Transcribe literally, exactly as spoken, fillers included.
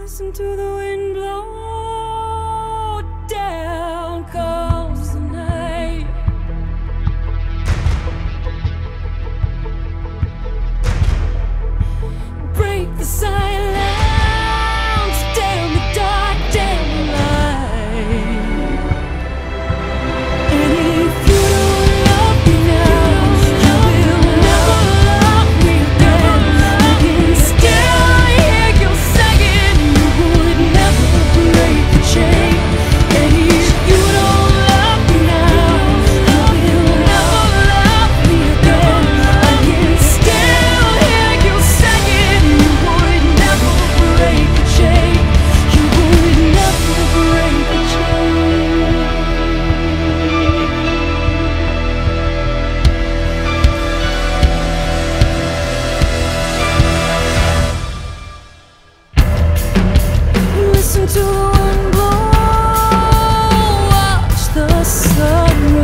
Listen to the wind blow, down comes the night. Break the silence, damn the dark, damn the light. And if you don't love me now, you will never love me again. I can still hear you saying you would never break the chain. And if you don't love me now, you will never love me again. I can still hear you saying you would never break the chain. You would never break the chain. Listen to the wind blow, watch the sun